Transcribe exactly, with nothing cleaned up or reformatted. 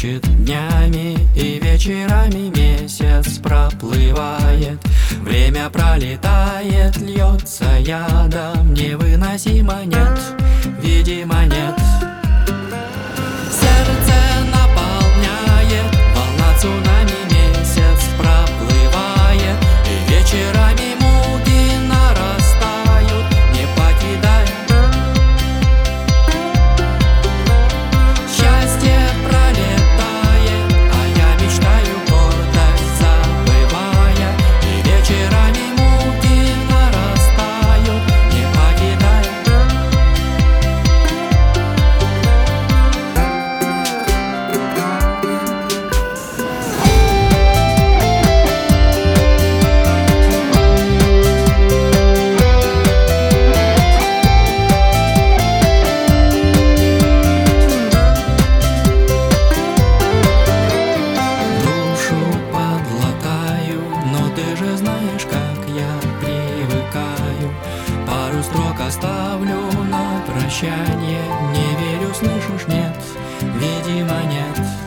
лечит днями, и вечерами месяц проплывает. Время пролетает, льется ядом, невыносимо нет, видимо нет. Сердце наполняет волна цунами, месяц проплывает, и вечерами муки нарастают, не покидая. Счастье пролетает, а я мечтаю, гордость забывая, и вечерами муки нарастают, не покидая. Знаешь, как я привыкаю, пару строк оставлю на прощание. Не верю, слышишь, нет, видимо нет.